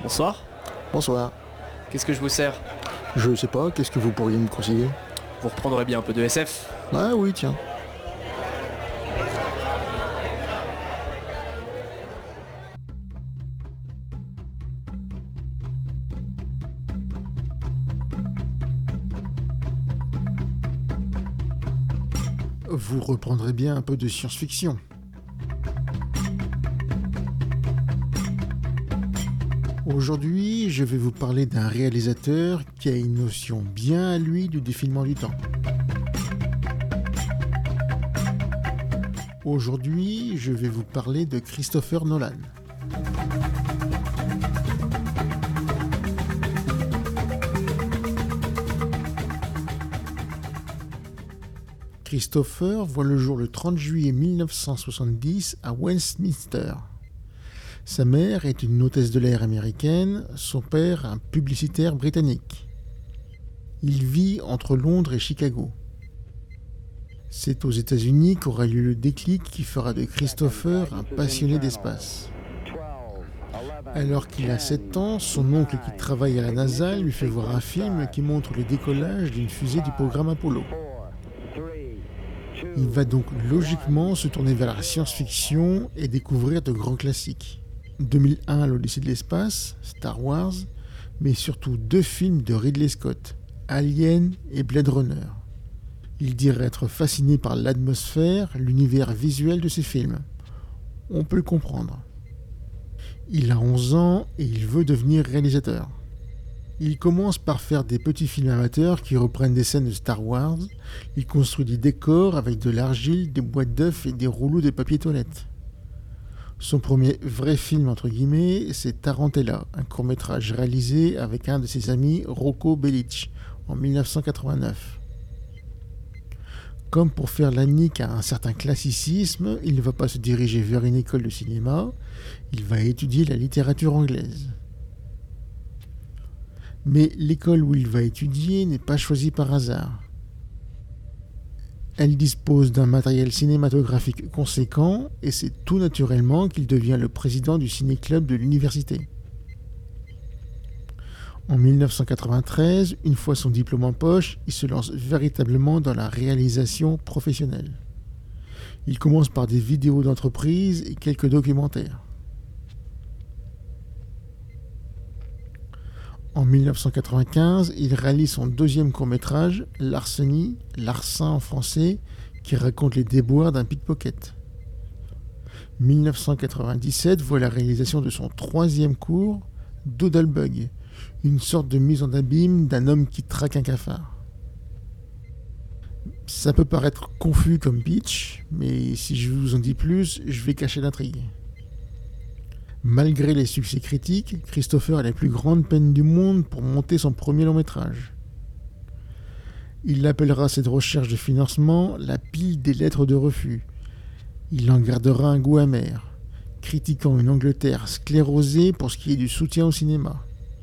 Bonsoir. Bonsoir. Qu'est-ce que je vous sers? Je sais pas, qu'est-ce que vous pourriez me conseiller? Vous reprendrez bien un peu de SF? Ah oui, tiens. Vous reprendrez bien un peu de science-fiction. Aujourd'hui, je vais vous parler d'un réalisateur qui a une notion bien à lui du défilement du temps. Aujourd'hui, je vais vous parler de Christopher Nolan. Christopher voit le jour le 30 juillet 1970 à Westminster. Sa mère est une hôtesse de l'air américaine, son père un publicitaire britannique. Il vit entre Londres et Chicago. C'est aux États-Unis qu'aura lieu le déclic qui fera de Christopher un passionné d'espace. Alors qu'il a 7 ans, son oncle qui travaille à la NASA lui fait voir un film qui montre le décollage d'une fusée du programme Apollo. Il va donc logiquement se tourner vers la science-fiction et découvrir de grands classiques. 2001, l'Odyssée de l'espace, Star Wars, mais surtout 2 films de Ridley Scott, Alien et Blade Runner. Il dirait être fasciné par l'atmosphère, l'univers visuel de ces films. On peut le comprendre. Il a 11 ans et il veut devenir réalisateur. Il commence par faire des petits films amateurs qui reprennent des scènes de Star Wars. Il construit des décors avec de l'argile, des boîtes d'œufs et des rouleaux de papier toilette. Son premier vrai film entre guillemets, c'est Tarantella, un court-métrage réalisé avec un de ses amis, Rocco Bellic, en 1989. Comme pour faire la nique à un certain classicisme, il ne va pas se diriger vers une école de cinéma, il va étudier la littérature anglaise. Mais l'école où il va étudier n'est pas choisie par hasard. Elle dispose d'un matériel cinématographique conséquent et c'est tout naturellement qu'il devient le président du ciné-club de l'université. En 1993, une fois son diplôme en poche, il se lance véritablement dans la réalisation professionnelle. Il commence par des vidéos d'entreprise et quelques documentaires. En 1995, il réalise son 2e court-métrage, Larcenie, Larcin en français, qui raconte les déboires d'un pickpocket. 1997 voit la réalisation de son 3e court, Doodlebug, une sorte de mise en abîme d'un homme qui traque un cafard. Ça peut paraître confus comme pitch, mais si je vous en dis plus, je vais cacher l'intrigue. Malgré les succès critiques, Christopher a les plus grandes peines du monde pour monter son premier long-métrage. Il appellera cette recherche de financement la pile des lettres de refus. Il en gardera un goût amer, critiquant une Angleterre sclérosée pour ce qui est du soutien au cinéma.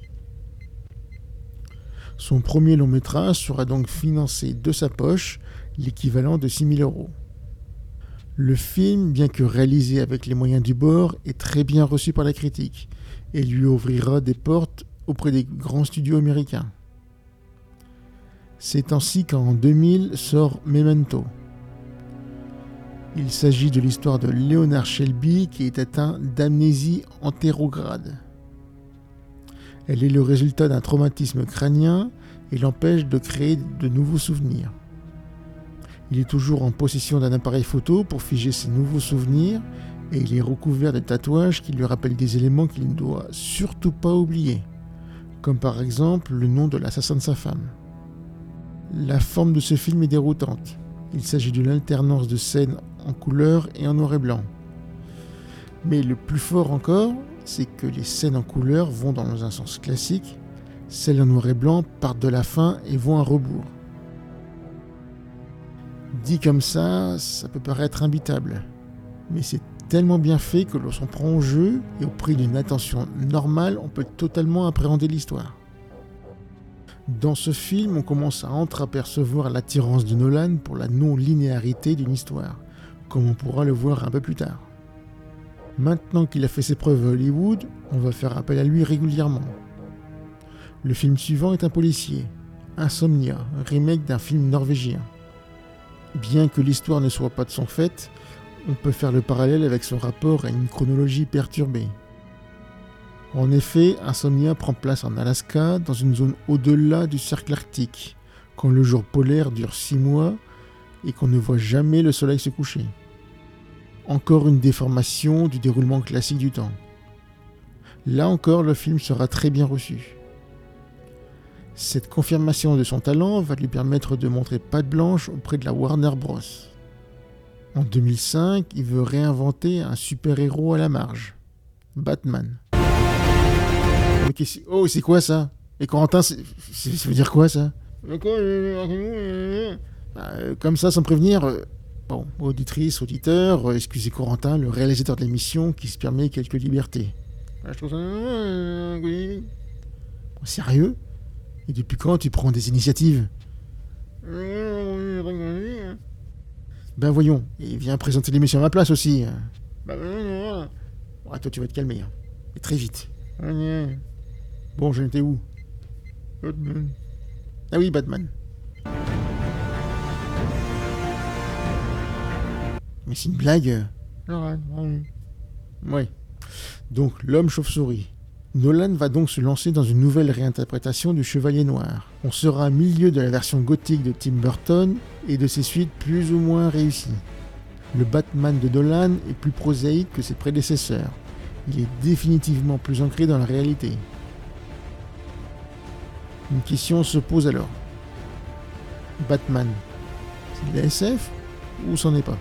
Son premier long-métrage sera donc financé de sa poche, l'équivalent de 6 000 €. Le film, bien que réalisé avec les moyens du bord, est très bien reçu par la critique et lui ouvrira des portes auprès des grands studios américains. C'est ainsi qu'en 2000 sort Memento. Il s'agit de l'histoire de Leonard Shelby qui est atteint d'amnésie antérograde. Elle est le résultat d'un traumatisme crânien et l'empêche de créer de nouveaux souvenirs. Il est toujours en possession d'un appareil photo pour figer ses nouveaux souvenirs et il est recouvert de tatouages qui lui rappellent des éléments qu'il ne doit surtout pas oublier, comme par exemple le nom de l'assassin de sa femme. La forme de ce film est déroutante. Il s'agit d'une alternance de scènes en couleur et en noir et blanc. Mais le plus fort encore, c'est que les scènes en couleur vont dans un sens classique, celles en noir et blanc partent de la fin et vont à rebours. Dit comme ça peut paraître imbitable, mais c'est tellement bien fait que lorsqu'on prend au jeu et au prix d'une attention normale, on peut totalement appréhender l'histoire. Dans ce film, on commence à entreapercevoir l'attirance de Nolan pour la non-linéarité d'une histoire, comme on pourra le voir un peu plus tard. Maintenant qu'il a fait ses preuves à Hollywood, on va faire appel à lui régulièrement. Le film suivant est un policier, Insomnia, remake d'un film norvégien. Bien que l'histoire ne soit pas de son fait, on peut faire le parallèle avec son rapport à une chronologie perturbée. En effet, Insomnia prend place en Alaska, dans une zone au-delà du cercle arctique, quand le jour polaire dure 6 mois et qu'on ne voit jamais le soleil se coucher. Encore une déformation du déroulement classique du temps. Là encore, le film sera très bien reçu. Cette confirmation de son talent va lui permettre de montrer patte blanche auprès de la Warner Bros. En 2005, il veut réinventer un super-héros à la marge, Batman. Oh, c'est quoi ça? Et Corentin, ça veut dire quoi ça? Comme ça, sans prévenir, bon, auditrice, auditeur, excusez Corentin, le réalisateur de l'émission, qui se permet quelques libertés. Je trouve ça... Sérieux? Et depuis quand tu prends des initiatives? Ben voyons, et viens présenter l'émission à ma place aussi. Ouais, toi tu vas te calmer, hein. Et très vite. Bon, j'en étais où? Batman. Ah oui, Batman. Mais c'est une blague. Ouais. Donc, l'homme chauve-souris. Nolan va donc se lancer dans une nouvelle réinterprétation du Chevalier Noir. On sera au milieu de la version gothique de Tim Burton et de ses suites plus ou moins réussies. Le Batman de Nolan est plus prosaïque que ses prédécesseurs. Il est définitivement plus ancré dans la réalité. Une question se pose alors. Batman, c'est de la SF ou c'en est pas?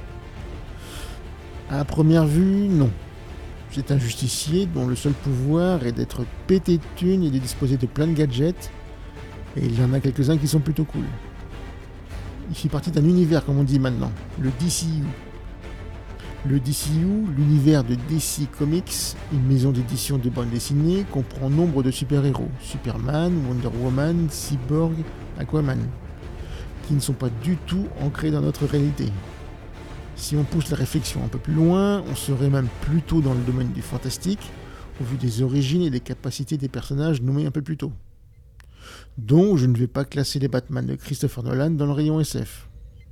À première vue, non. C'est un justicier dont le seul pouvoir est d'être pété de thunes et de disposer de plein de gadgets. Et il y en a quelques-uns qui sont plutôt cool. Il fait partie d'un univers, comme on dit maintenant, le DCU. Le DCU, l'univers de DC Comics, une maison d'édition de bande dessinée, comprend nombre de super-héros, Superman, Wonder Woman, Cyborg, Aquaman, qui ne sont pas du tout ancrés dans notre réalité. Si on pousse la réflexion un peu plus loin, on serait même plutôt dans le domaine du fantastique, au vu des origines et des capacités des personnages nommés un peu plus tôt. Donc je ne vais pas classer les Batman de Christopher Nolan dans le rayon SF.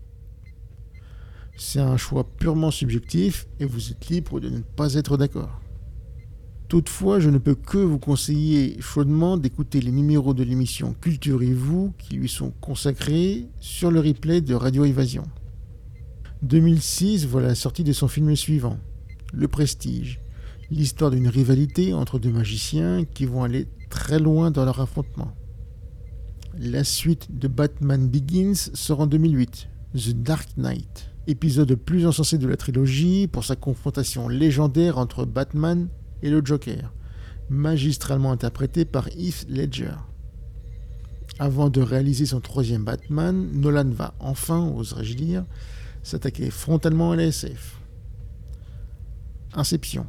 C'est un choix purement subjectif et vous êtes libre de ne pas être d'accord. Toutefois, je ne peux que vous conseiller chaudement d'écouter les numéros de l'émission Culturez-vous qui lui sont consacrés sur le replay de Radio Évasion. 2006 voit la sortie de son film suivant, Le Prestige, l'histoire d'une rivalité entre deux magiciens qui vont aller très loin dans leur affrontement. La suite de Batman Begins sort en 2008, The Dark Knight, épisode le plus encensé de la trilogie pour sa confrontation légendaire entre Batman et le Joker, magistralement interprété par Heath Ledger. Avant de réaliser son troisième Batman, Nolan va enfin, oserais-je dire, s'attaquer frontalement à la SF. Inception.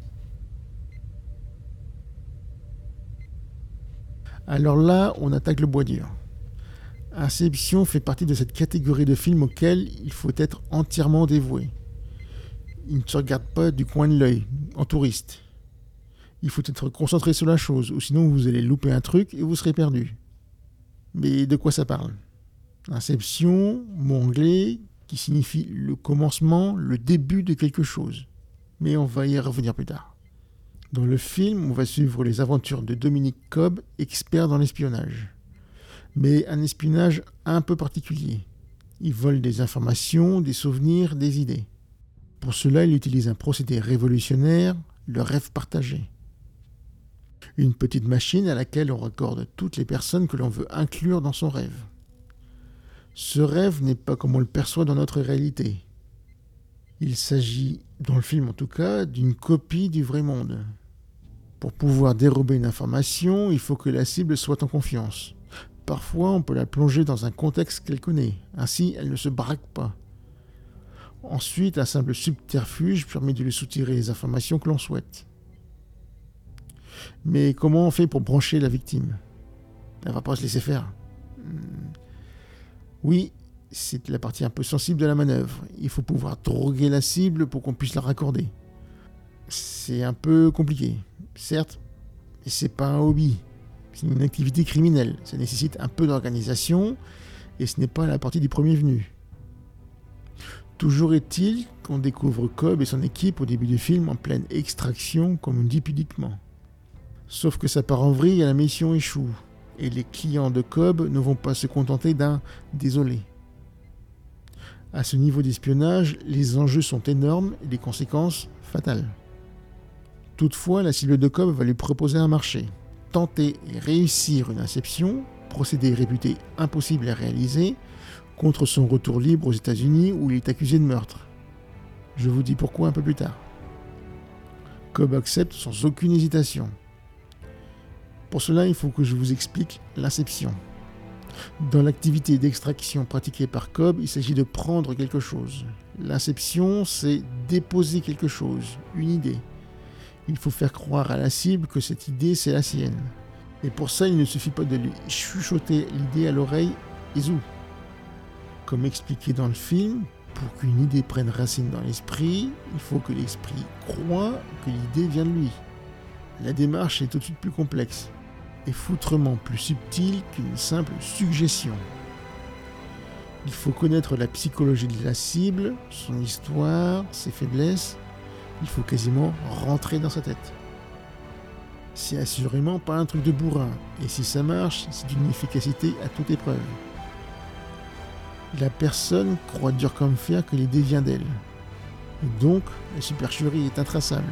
Alors là, on attaque le bois dur. Inception fait partie de cette catégorie de films auxquels il faut être entièrement dévoué. Il ne se regarde pas du coin de l'œil, en touriste. Il faut être concentré sur la chose, ou sinon vous allez louper un truc et vous serez perdu. Mais de quoi ça parle? Inception, mot anglais, qui signifie le commencement, le début de quelque chose. Mais on va y revenir plus tard. Dans le film, on va suivre les aventures de Dominic Cobb, expert dans l'espionnage. Mais un espionnage un peu particulier. Il vole des informations, des souvenirs, des idées. Pour cela, il utilise un procédé révolutionnaire, le rêve partagé. Une petite machine à laquelle on raccorde toutes les personnes que l'on veut inclure dans son rêve. Ce rêve n'est pas comme on le perçoit dans notre réalité. Il s'agit, dans le film en tout cas, d'une copie du vrai monde. Pour pouvoir dérober une information, il faut que la cible soit en confiance. Parfois, on peut la plonger dans un contexte qu'elle connaît, ainsi elle ne se braque pas. Ensuite, un simple subterfuge permet de lui soutirer les informations que l'on souhaite. Mais comment on fait pour brancher la victime? Elle va pas se laisser faire. Oui, c'est la partie un peu sensible de la manœuvre. Il faut pouvoir droguer la cible pour qu'on puisse la raccorder. C'est un peu compliqué, certes, mais c'est pas un hobby. C'est une activité criminelle. Ça nécessite un peu d'organisation et ce n'est pas la partie du premier venu. Toujours est-il qu'on découvre Cobb et son équipe au début du film en pleine extraction, comme on dit pudiquement. Sauf que ça part en vrille et la mission échoue. Et les clients de Cobb ne vont pas se contenter d'un « désolé ». À ce niveau d'espionnage, les enjeux sont énormes et les conséquences fatales. Toutefois, la cible de Cobb va lui proposer un marché. Tenter et réussir une inception, procédé réputé impossible à réaliser, contre son retour libre aux États-Unis où il est accusé de meurtre. Je vous dis pourquoi un peu plus tard. Cobb accepte sans aucune hésitation. Pour cela, il faut que je vous explique l'inception. Dans l'activité d'extraction pratiquée par Cobb, il s'agit de prendre quelque chose. L'inception, c'est déposer quelque chose, une idée. Il faut faire croire à la cible que cette idée, c'est la sienne. Et pour ça, il ne suffit pas de lui chuchoter l'idée à l'oreille et zou. Comme expliqué dans le film, pour qu'une idée prenne racine dans l'esprit, il faut que l'esprit croie que l'idée vient de lui. La démarche est tout de suite plus complexe et foutrement plus subtile qu'une simple suggestion. Il faut connaître la psychologie de la cible, son histoire, ses faiblesses. Il faut quasiment rentrer dans sa tête. C'est assurément pas un truc de bourrin, et si ça marche, c'est d'une efficacité à toute épreuve. La personne croit dur comme fer que l'idée vient d'elle. Et donc, la supercherie est intraçable.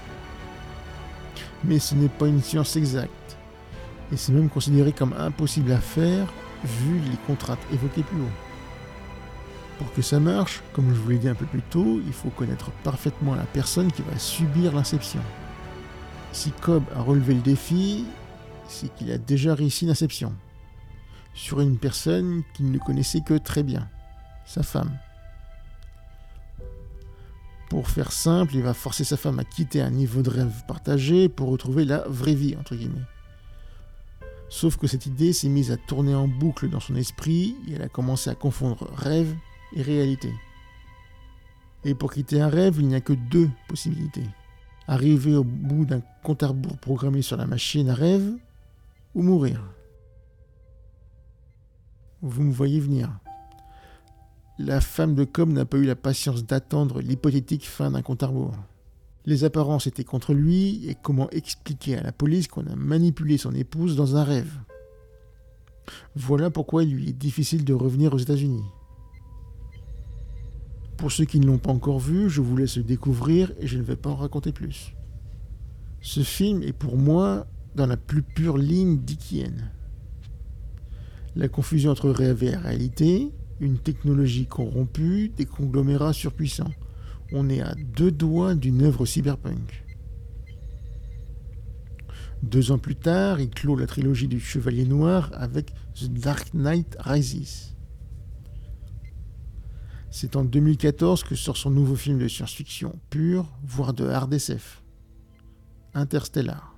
Mais ce n'est pas une science exacte. Et c'est même considéré comme impossible à faire, vu les contraintes évoquées plus haut. Pour que ça marche, comme je vous l'ai dit un peu plus tôt, il faut connaître parfaitement la personne qui va subir l'inception. Si Cobb a relevé le défi, c'est qu'il a déjà réussi l'inception. Sur une personne qu'il ne connaissait que très bien, sa femme. Pour faire simple, il va forcer sa femme à quitter un niveau de rêve partagé pour retrouver la vraie vie, entre guillemets. Sauf que cette idée s'est mise à tourner en boucle dans son esprit et elle a commencé à confondre rêve et réalité. Et pour quitter un rêve, il n'y a que deux possibilités. Arriver au bout d'un compte à rebours programmé sur la machine à rêve ou mourir. Vous me voyez venir. La femme de Cobb n'a pas eu la patience d'attendre l'hypothétique fin d'un compte à rebours. Les apparences étaient contre lui, et comment expliquer à la police qu'on a manipulé son épouse dans un rêve? Voilà pourquoi il lui est difficile de revenir aux États-Unis. Pour ceux qui ne l'ont pas encore vu, je vous laisse le découvrir et je ne vais pas en raconter plus. Ce film est pour moi dans la plus pure ligne dickienne. La confusion entre rêve et réalité, une technologie corrompue, des conglomérats surpuissants. On est à 2 doigts d'une œuvre cyberpunk. 2 ans plus tard, il clôt la trilogie du Chevalier Noir avec The Dark Knight Rises. C'est en 2014 que sort son nouveau film de science-fiction pure, voire de hard SF, Interstellar.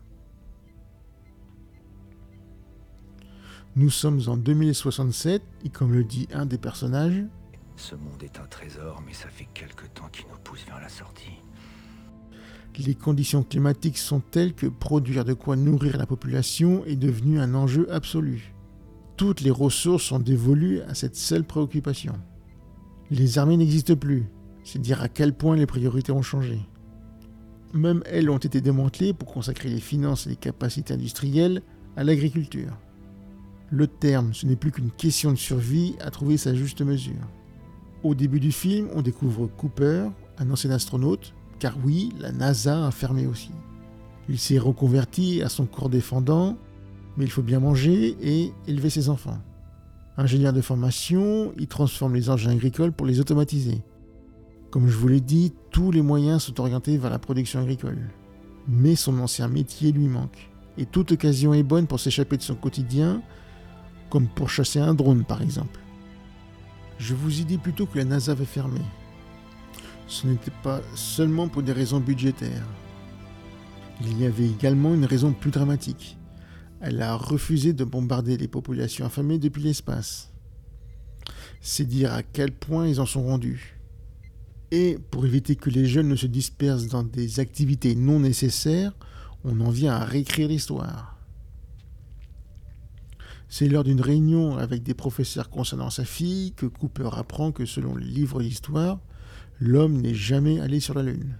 Nous sommes en 2067 et comme le dit un des personnages, ce monde est un trésor, mais ça fait quelque temps qu'il nous pousse vers la sortie. Les conditions climatiques sont telles que produire de quoi nourrir la population est devenu un enjeu absolu. Toutes les ressources sont dévolues à cette seule préoccupation. Les armées n'existent plus, c'est dire à quel point les priorités ont changé. Même elles ont été démantelées pour consacrer les finances et les capacités industrielles à l'agriculture. Le terme, ce n'est plus qu'une question de survie à trouver sa juste mesure. Au début du film, on découvre Cooper, un ancien astronaute, car oui, la NASA a fermé aussi. Il s'est reconverti à son corps défendant, mais il faut bien manger et élever ses enfants. Ingénieur de formation, il transforme les engins agricoles pour les automatiser. Comme je vous l'ai dit, tous les moyens sont orientés vers la production agricole. Mais son ancien métier lui manque, et toute occasion est bonne pour s'échapper de son quotidien, comme pour chasser un drone par exemple. Je vous ai dit plutôt que la NASA avait fermé. Ce n'était pas seulement pour des raisons budgétaires. Il y avait également une raison plus dramatique. Elle a refusé de bombarder les populations affamées depuis l'espace. C'est dire à quel point ils en sont rendus. Et pour éviter que les jeunes ne se dispersent dans des activités non nécessaires, on en vient à réécrire l'histoire. C'est lors d'une réunion avec des professeurs concernant sa fille que Cooper apprend que selon les livres d'histoire, l'homme n'est jamais allé sur la Lune.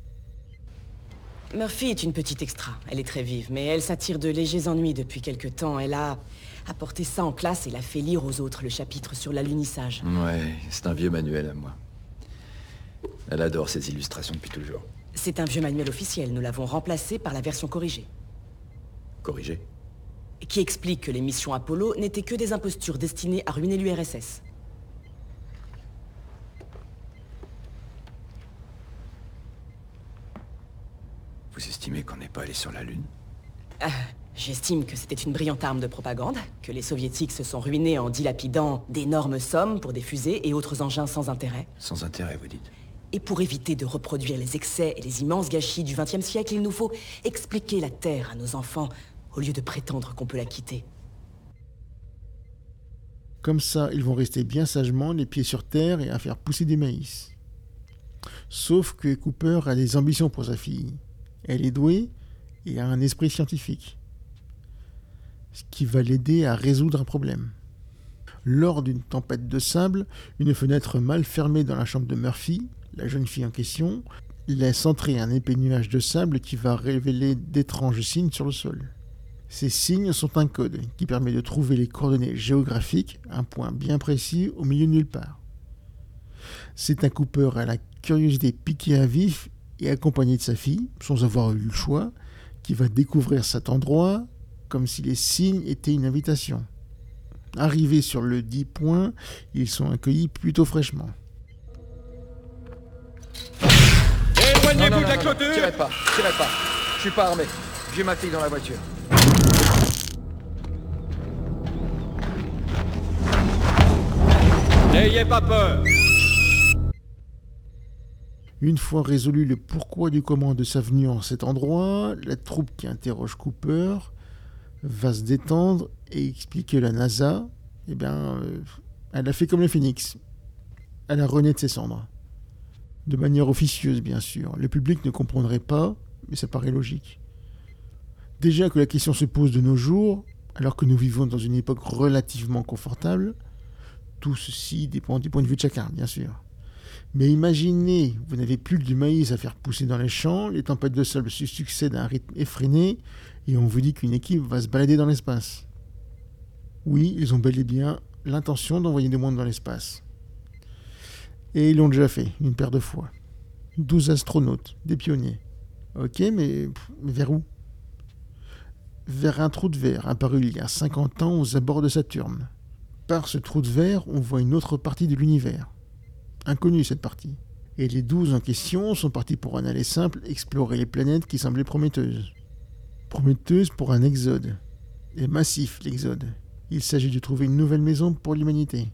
Murphy est une petite extra. Elle est très vive, mais elle s'attire de légers ennuis depuis quelque temps. Elle a apporté ça en classe et l'a fait lire aux autres le chapitre sur l'alunissage. Ouais, c'est un vieux manuel à moi. Elle adore ces illustrations depuis toujours. C'est un vieux manuel officiel. Nous l'avons remplacé par la version corrigée. Corrigé. Qui explique que les missions Apollo n'étaient que des impostures destinées à ruiner l'URSS. Vous estimez qu'on n'est pas allé sur la Lune? J'estime que c'était une brillante arme de propagande, que les soviétiques se sont ruinés en dilapidant d'énormes sommes pour des fusées et autres engins sans intérêt. Sans intérêt, vous dites? Et pour éviter de reproduire les excès et les immenses gâchis du XXe siècle, il nous faut expliquer la Terre à nos enfants, au lieu de prétendre qu'on peut la quitter. Comme ça, ils vont rester bien sagement, les pieds sur terre et à faire pousser du maïs. Sauf que Cooper a des ambitions pour sa fille. Elle est douée et a un esprit scientifique, ce qui va l'aider à résoudre un problème. Lors d'une tempête de sable, une fenêtre mal fermée dans la chambre de Murphy, la jeune fille en question, laisse entrer un épais nuage de sable qui va révéler d'étranges signes sur le sol. Ces signes sont un code qui permet de trouver les coordonnées géographiques, un point bien précis au milieu de nulle part. C'est un Cooper à la curiosité piquée à vif et accompagné de sa fille, sans avoir eu le choix, qui va découvrir cet endroit comme si les signes étaient une invitation. Arrivés sur le dit point, ils sont accueillis plutôt fraîchement. Éloignez-vous de la clôture! Tirez pas. Je suis pas armé. J'ai ma fille dans la voiture. N'ayez pas peur! Une fois résolu le pourquoi du comment de sa venue en cet endroit, la troupe qui interroge Cooper va se détendre et expliquer à la NASA, elle a fait comme le phénix. Elle a rené de ses cendres. De manière officieuse, bien sûr. Le public ne comprendrait pas, mais ça paraît logique. Déjà que la question se pose de nos jours, alors que nous vivons dans une époque relativement confortable, tout ceci dépend du point de vue de chacun, bien sûr. Mais imaginez, vous n'avez plus que du maïs à faire pousser dans les champs, les tempêtes de sable se succèdent à un rythme effréné, et on vous dit qu'une équipe va se balader dans l'espace. Oui, ils ont bel et bien l'intention d'envoyer des mondes dans l'espace. Et ils l'ont déjà fait, une paire de fois. 12 astronautes, des pionniers. Ok, mais vers où? Vers un trou de verre apparu il y a 50 ans aux abords de Saturne. Par ce trou de verre, on voit une autre partie de l'univers. Inconnue cette partie. Et les 12 en question sont partis pour un aller simple, explorer les planètes qui semblaient prometteuses. Prometteuses pour un exode. Et massif, l'exode. Il s'agit de trouver une nouvelle maison pour l'humanité.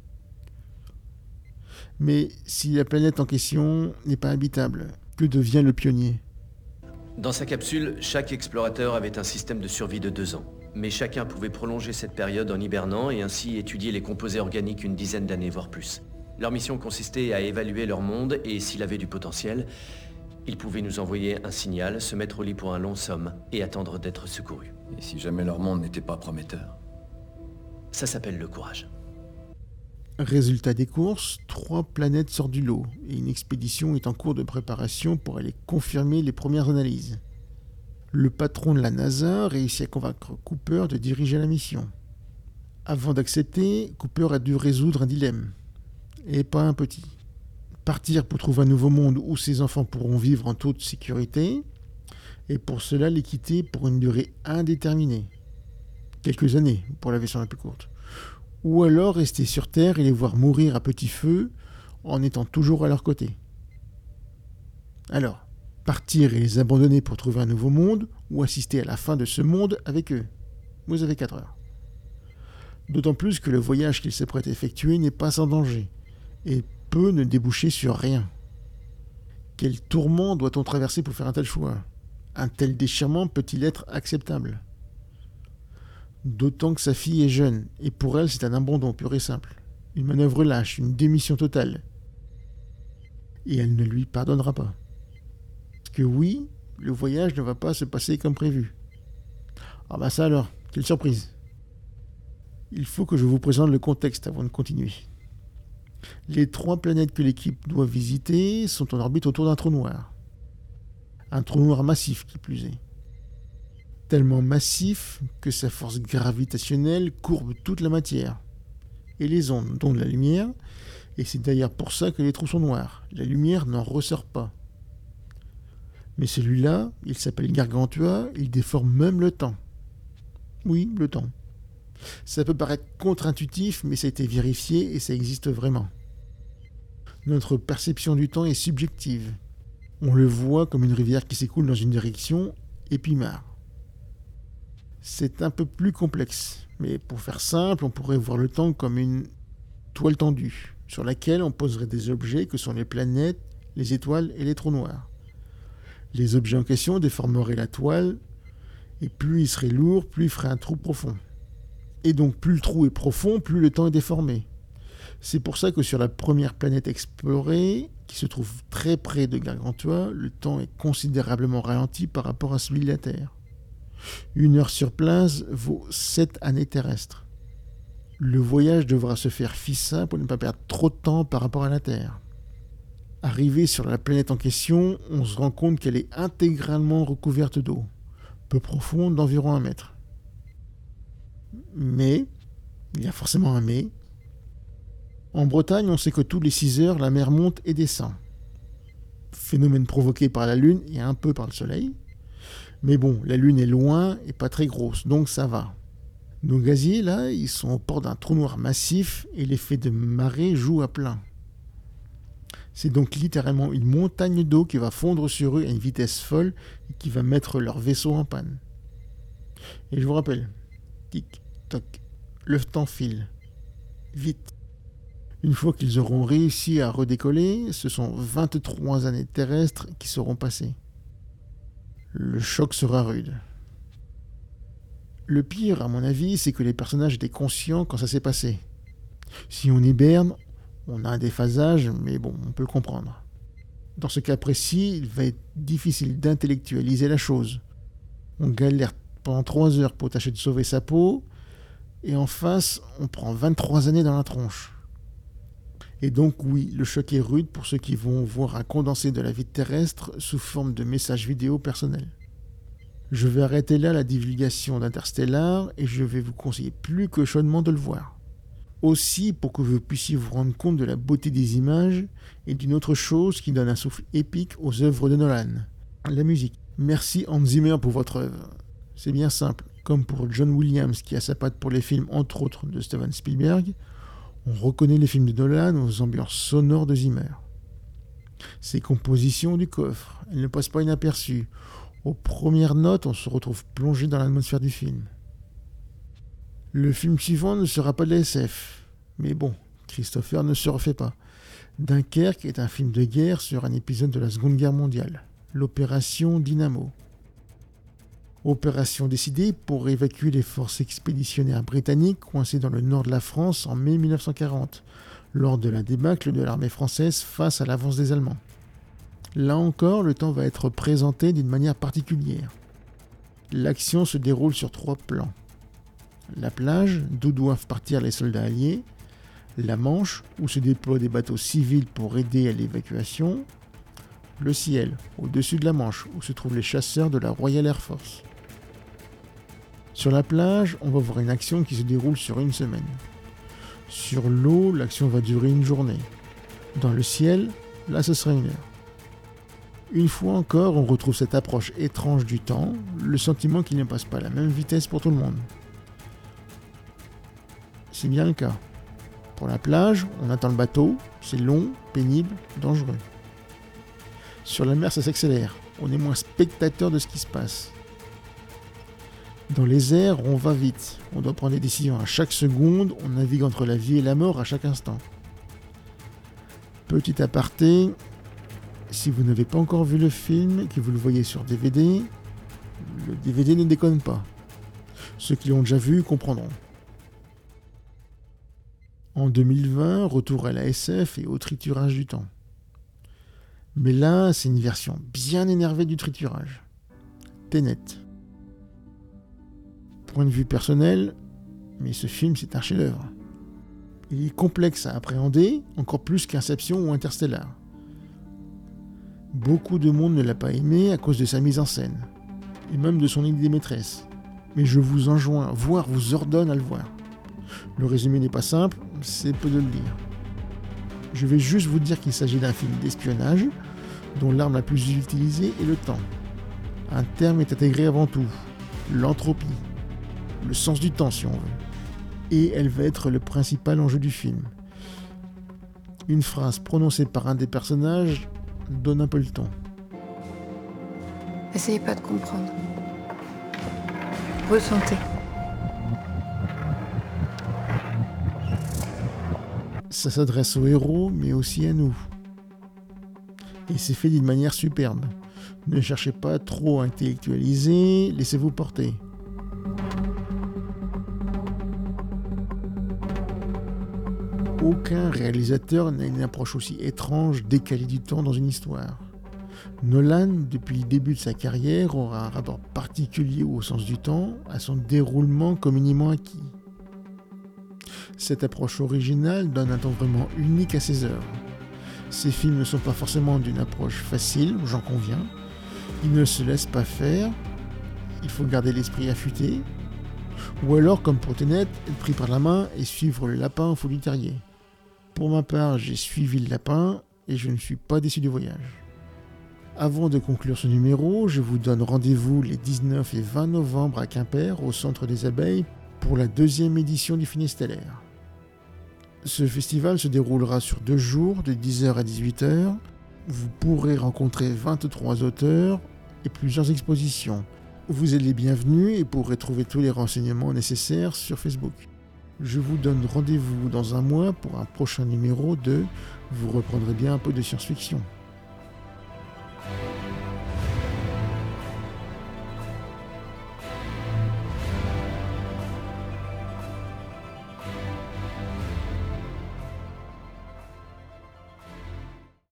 Mais si la planète en question n'est pas habitable, que devient le pionnier? Dans sa capsule, chaque explorateur avait un système de survie de 2 ans. Mais chacun pouvait prolonger cette période en hibernant et ainsi étudier les composés organiques une dizaine d'années, voire plus. Leur mission consistait à évaluer leur monde et s'il avait du potentiel, ils pouvaient nous envoyer un signal, se mettre au lit pour un long somme et attendre d'être secourus. Et si jamais leur monde n'était pas prometteur? Ça s'appelle le courage. Résultat des courses, 3 planètes sortent du lot et une expédition est en cours de préparation pour aller confirmer les premières analyses. Le patron de la NASA réussit à convaincre Cooper de diriger la mission. Avant d'accepter, Cooper a dû résoudre un dilemme. Et pas un petit. Partir pour trouver un nouveau monde où ses enfants pourront vivre en toute sécurité, et pour cela les quitter pour une durée indéterminée. Quelques années, pour la version la plus courte. Ou alors rester sur Terre et les voir mourir à petit feu en étant toujours à leur côté. Alors, partir et les abandonner pour trouver un nouveau monde, ou assister à la fin de ce monde avec eux. Vous avez 4 heures. D'autant plus que le voyage qu'ils s'apprêtent à effectuer n'est pas sans danger, et peut ne déboucher sur rien. Quel tourment doit-on traverser pour faire un tel choix? Un tel déchirement peut-il être acceptable? D'autant que sa fille est jeune, et pour elle c'est un abandon pur et simple. Une manœuvre lâche, une démission totale. Et elle ne lui pardonnera pas. Parce que oui, le voyage ne va pas se passer comme prévu. Ah bah ça alors, quelle surprise. Il faut que je vous présente le contexte avant de continuer. Les 3 planètes que l'équipe doit visiter sont en orbite autour d'un trou noir. Un trou noir massif qui plus est. Tellement massif que sa force gravitationnelle courbe toute la matière et les ondes, dont de la lumière, et c'est d'ailleurs pour ça que les trous sont noirs. La lumière n'en ressort pas. Mais celui-là, il s'appelle Gargantua, il déforme même le temps. Oui, le temps. Ça peut paraître contre-intuitif, mais ça a été vérifié et ça existe vraiment. Notre perception du temps est subjective. On le voit comme une rivière qui s'écoule dans une direction et puis marre. C'est un peu plus complexe, mais pour faire simple, on pourrait voir le temps comme une toile tendue, sur laquelle on poserait des objets que sont les planètes, les étoiles et les trous noirs. Les objets en question déformeraient la toile, et plus il serait lourd, plus il ferait un trou profond. Et donc plus le trou est profond, plus le temps est déformé. C'est pour ça que sur la première planète explorée, qui se trouve très près de Gargantua, le temps est considérablement ralenti par rapport à celui de la Terre. 1 heure sur place vaut 7 années terrestres. Le voyage devra se faire ficin pour ne pas perdre trop de temps par rapport à la Terre. Arrivé sur la planète en question, on se rend compte qu'elle est intégralement recouverte d'eau, peu profonde d'environ 1 mètre. Mais, il y a forcément un mais, en Bretagne, on sait que tous les 6 heures, la mer monte et descend. Phénomène provoqué par la Lune et un peu par le Soleil. Mais bon, la Lune est loin et pas très grosse, donc ça va. Nos gaziers, là, ils sont au port d'un trou noir massif et l'effet de marée joue à plein. C'est donc littéralement une montagne d'eau qui va fondre sur eux à une vitesse folle et qui va mettre leur vaisseau en panne. Et je vous rappelle, tic-toc, le temps file. Vite. Une fois qu'ils auront réussi à redécoller, ce sont 23 années terrestres qui seront passées. Le choc sera rude. Le pire, à mon avis, c'est que les personnages étaient conscients quand ça s'est passé. Si on hiberne, on a un déphasage, mais bon, on peut le comprendre. Dans ce cas précis, il va être difficile d'intellectualiser la chose. On galère pendant 3 heures pour tâcher de sauver sa peau, et en face, on prend 23 années dans la tronche. Et donc oui, le choc est rude pour ceux qui vont voir un condensé de la vie terrestre sous forme de messages vidéo personnels. Je vais arrêter là la divulgation d'Interstellar et je vais vous conseiller plus que chaudement de le voir. Aussi pour que vous puissiez vous rendre compte de la beauté des images et d'une autre chose qui donne un souffle épique aux œuvres de Nolan, la musique. Merci Hans Zimmer pour votre œuvre. C'est bien simple, comme pour John Williams qui a sa patte pour les films entre autres de Steven Spielberg, on reconnaît les films de Nolan aux ambiances sonores de Zimmer. Ses compositions du coffre, elles ne passent pas inaperçues. Aux premières notes, on se retrouve plongé dans l'atmosphère du film. Le film suivant ne sera pas de la SF. Mais bon, Christopher ne se refait pas. Dunkerque est un film de guerre sur un épisode de la Seconde Guerre mondiale, l'opération Dynamo. Opération décidée pour évacuer les forces expéditionnaires britanniques coincées dans le nord de la France en mai 1940, lors de la débâcle de l'armée française face à l'avance des Allemands. Là encore, le temps va être présenté d'une manière particulière. L'action se déroule sur 3 plans. La plage, d'où doivent partir les soldats alliés, la Manche, où se déploient des bateaux civils pour aider à l'évacuation, le ciel, au-dessus de la Manche, où se trouvent les chasseurs de la Royal Air Force. Sur la plage, on va voir une action qui se déroule sur 1 semaine. Sur l'eau, l'action va durer 1 journée. Dans le ciel, là ce sera 1 heure. Une fois encore, on retrouve cette approche étrange du temps, le sentiment qu'il ne passe pas à la même vitesse pour tout le monde. C'est bien le cas. Pour la plage, on attend le bateau, c'est long, pénible, dangereux. Sur la mer, ça s'accélère, on est moins spectateur de ce qui se passe. Dans les airs, on va vite, on doit prendre des décisions à chaque seconde, on navigue entre la vie et la mort à chaque instant. Petit aparté, si vous n'avez pas encore vu le film et que vous le voyez sur DVD, le DVD ne déconne pas. Ceux qui l'ont déjà vu comprendront. En 2020, retour à la SF et au triturage du temps. Mais là, c'est une version bien énervée du triturage. Tenet. Point de vue personnel, mais ce film, c'est un chef-d'œuvre. Il est complexe à appréhender, encore plus qu'Inception ou Interstellar. Beaucoup de monde ne l'a pas aimé à cause de sa mise en scène, et même de son idée maîtresse. Mais je vous enjoins, voire vous ordonne à le voir. Le résumé n'est pas simple, c'est peu de le dire. Je vais juste vous dire qu'il s'agit d'un film d'espionnage, dont l'arme la plus utilisée est le temps. Un terme est intégré avant tout, l'entropie, le sens du temps si on veut. Et elle va être le principal enjeu du film. Une phrase prononcée par un des personnages donne un peu le ton. Essayez pas de comprendre. Ressentez. Ça s'adresse aux héros, mais aussi à nous. Et c'est fait d'une manière superbe. Ne cherchez pas trop à intellectualiser, laissez-vous porter. Aucun réalisateur n'a une approche aussi étrange, décalée du temps dans une histoire. Nolan, depuis le début de sa carrière, aura un rapport particulier au sens du temps, à son déroulement communément acquis. Cette approche originale donne un temps vraiment unique à ses œuvres. Ces films ne sont pas forcément d'une approche facile, j'en conviens. Ils ne se laissent pas faire, il faut garder l'esprit affûté, ou alors, comme pour Tenet, être pris par la main et suivre le lapin au fond du terrier. Pour ma part, j'ai suivi le lapin et je ne suis pas déçu du voyage. Avant de conclure ce numéro, je vous donne rendez-vous les 19 et 20 novembre à Quimper, au Centre des Abeilles, pour la 2e édition du Finestellaire. Ce festival se déroulera sur 2 jours, de 10h à 18h. Vous pourrez rencontrer 23 auteurs et plusieurs expositions. Vous êtes les bienvenus et pourrez trouver tous les renseignements nécessaires sur Facebook. Je vous donne rendez-vous dans un mois pour un prochain numéro de « Vous reprendrez bien un peu de science-fiction ».